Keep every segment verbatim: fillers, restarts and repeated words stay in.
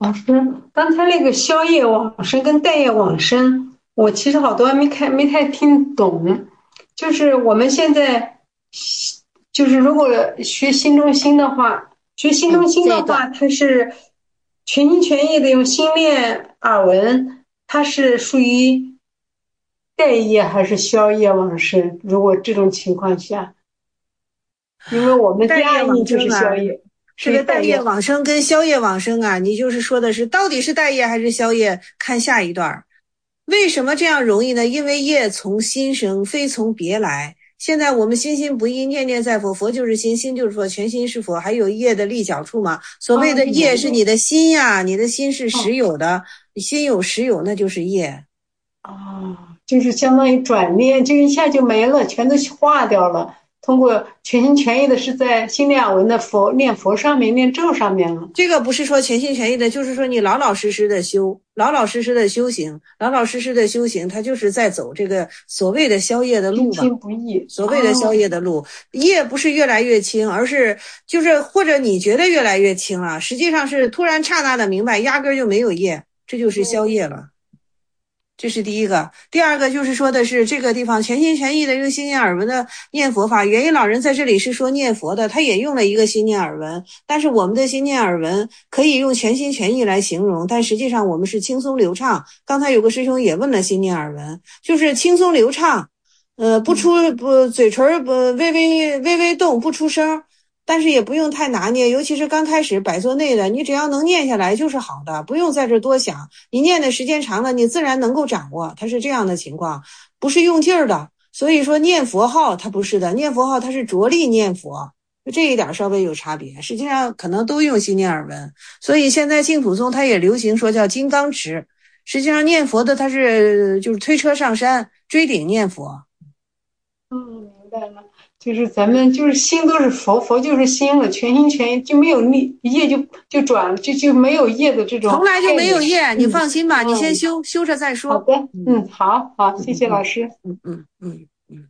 老师，刚才那个宵夜往生跟待业往生，我其实好多还没看没太听懂。就是我们现在，就是如果学新中心的话，学新中嗯，这一段。 心的话，它是全心全意的用心练耳闻，它是属于待业还是宵夜往生？如果这种情况下，因为我们第待业二义就是往生啊， 宵夜，属这个待于待业。 业往生跟宵夜往生啊，你就是说的是到底是待业还是宵夜？看下一段。为什么这样容易呢？因为业从心生，非从别来。现在我们心心不异，念念在佛，佛就是心，心就是佛，全心是佛，还有业的立脚处嘛。所谓哦， 的业是有。 你的心呀，你的心是实哦有的，心有实有，那就是业。 啊，就是相当于转念，就一下就没了，全都化掉了。通过全心全意的是在心念文的佛念佛上面，念咒上面了。 这个不是说全心全意的，就是说你老老实实的修，老老实实的修行，老老实实的修行，他就是在走这个所谓的宵夜的路吧。 心心不易所谓的宵哦。 夜的路，业不是越来越轻，而是就是或者你觉得越来越轻了，实际上是突然刹那的明白，压根就没有业，这就是宵夜了。这是第一个。第二个就是说的是这个地方全心全意的用心念耳闻的念佛法。元音老人在这里是说念佛的，他也用了一个心念耳闻，但是我们的心念耳闻可以用全心全意来形容，但实际上我们是轻松流畅。刚才有个师兄也问了心念耳闻，就是轻松流畅，呃，不出不嘴唇不微微微微动不出声，但是也不用太拿捏，尤其是刚开始摆作内的，你只要能念下来就是好的，不用在这多想。你念的时间长了，你自然能够掌握，它是这样的情况，不是用劲儿的。所以说念佛号它不是的，念佛号它是着力念佛，这一点稍微有差别。实际上可能都用心念耳闻，所以现在净土宗它也流行说叫金刚持。实际上念佛的它是就是推车上山，追顶念佛。 嗯，明白了。就是咱们就是心都是佛，佛就是心了，全心全意就没有业业就就转了，就就没有业的这种从来就概念。 没有业，你嗯放心吧，你先嗯， 修，修着再说。 好的。 嗯嗯，好好，谢嗯嗯嗯谢老师。 嗯嗯嗯嗯。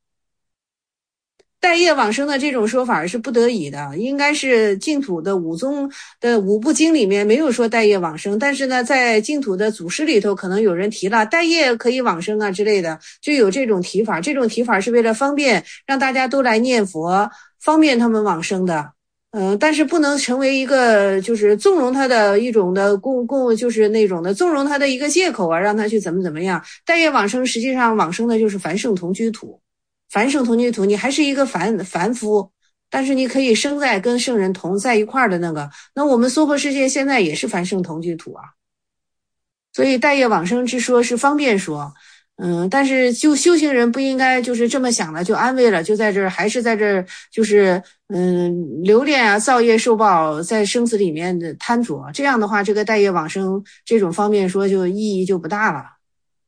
待业往生的这种说法是不得已的，应该是净土的五宗的五部经里面没有说待业往生，但是呢，在净土的祖师里头，可能有人提了待业可以往生啊之类的，就有这种提法。这种提法是为了方便让大家都来念佛，方便他们往生的。嗯、呃，但是不能成为一个就是纵容他的一种的共共，就是那种的纵容他的一个借口啊，让他去怎么怎么样。待业往生实际上往生的就是凡圣同居土。凡圣同居土，你还是一个凡凡夫，但是你可以生在跟圣人同在一块儿的那个。那我们娑婆世界现在也是凡圣同居土啊，所以待业往生之说是方便说，嗯，但是就修行人不应该就是这么想了就安慰了，就在这儿还是在这儿就是嗯留恋啊，造业受报，在生死里面的贪着，这样的话，这个待业往生这种方便说就意义就不大了。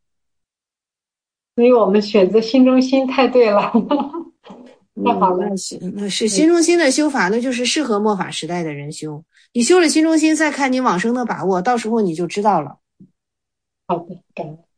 所以我们选择新中心太对了。太好嗯， 了。 那行，那是嗯， 新中心的修法，那就是适合末法时代的人修。你修了新中心，再看你往生的把握，到时候你就知道了。 好的，感恩。